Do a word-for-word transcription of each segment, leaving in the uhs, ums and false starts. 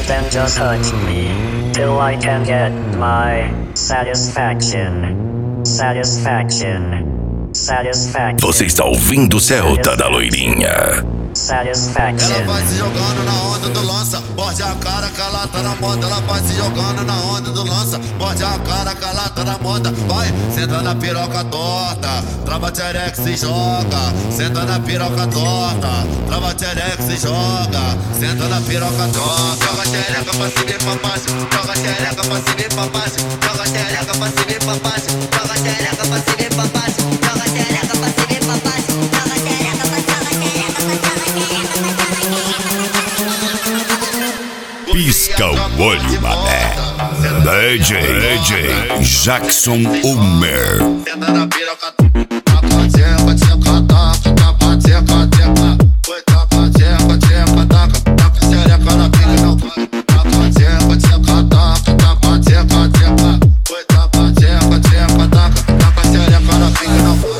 and then just hurt me till I can get my satisfaction. Satisfaction. Satisfaction. Você está ouvindo Celta da Loirinha. Satisfaction. Ela vai se jogando na onda do lança, morde a cara que ela tá na moda. Ela vai se jogando na onda do lança, morde a cara que ela tá na moda. Vai, senta na piroca torta, trava tchereca se joga. Senta na piroca torta, trava tchereca se joga. Senta na piroca torta, joga tchereca pra cima e pra baixo, joga tchereca pra cima e pra baixo, joga tchereca pra cima e pra baixo, joga tchereca pra cima e pra baixo, joga tchereca pra cima e pra baixo, joga tchereca pra Pisca o olho, mané. D J, D J Jackson Homer. Senta na piroca, taca, tcheca, tcheca, taca, taca, tcheca, tcheca. Foi taca, tcheca, tcheca, taca, taca, xereca na pica não vai. Taca, tcheca, tcheca, taca, taca, tcheca, tcheca. Foi taca, tcheca, tcheca, taca, taca, xereca na pica não vai.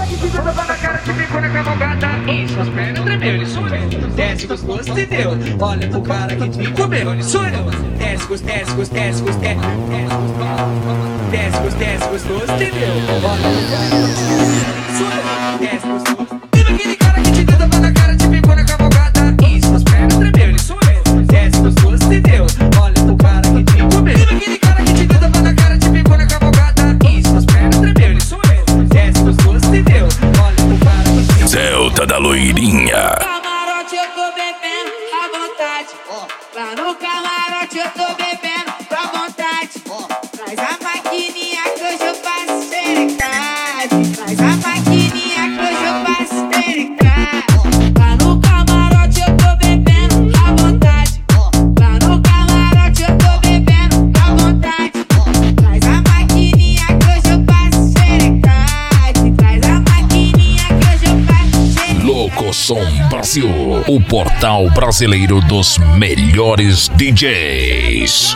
Isso, as pernas tremeu, ele sumiu. Desce gostoso, entendeu? Olha pro cara que te comeu, ele sumiu. Desce gostoso, desce gostoso, desce gostoso, desce gostoso, desce gostoso, entendeu? Olha pro cara que te sumiu, desce gostoso. Viva aquele cara que te deu tapa na cara, te picou na cavalgada. Isso, as pernas tremeu, ele sumiu. Desce gostoso, entendeu? Olha pro cara que te comeu. Viva aquele cara que te deu tapa na cara, te picou na cavalgada. Isso, as pernas tremeu, ele sumiu. Desce gostoso, entendeu? Olha pro cara que te Celta da Loirinha. Camarote eu tô bebendo à vontade. Lá no camarote eu tô bebendo à vontade. Traz a maquininha que hoje eu faço xerecade. Traz a maquininha que hoje eu faço xerecade. Lá no camarote eu tô bebendo à vontade. Lá no camarote eu tô bebendo à vontade. Traz a maquininha que hoje eu faço xerecade. Traz a maquininha que hoje eu faço xerecade. Louco Som Brasil, o portal brasileiro dos melhores D Js.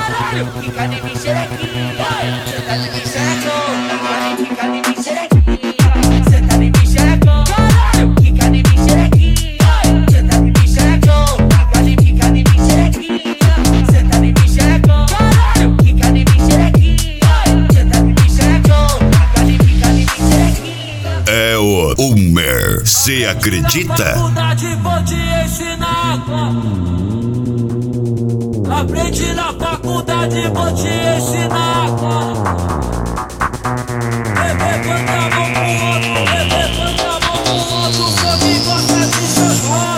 É o Homer, cê acredita? Faculdade vou te ensinar. Aprendi na faculdade, vou te ensinar. Levanta a mão pro outro, levanta a mão pro outro, só que gosta de chorar.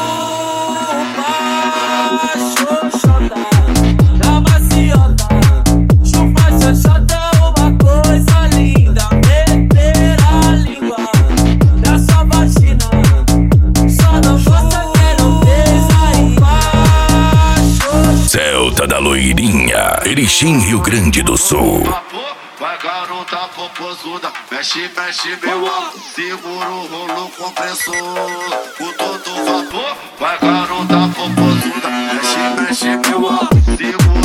Macho chota, na maciota, chupa xoxota, uma coisa linda. Meter a língua na sua vagina, só não gosta que não beija embaixo. Celta da Loirinha, Erechim, Rio Grande do Sul. Vai garota popozuda, mexe, mexe meu amor. Segura o rolo compressor, o todo vapor. Vai garota popozuda, mexe, mexe meu amor. Segura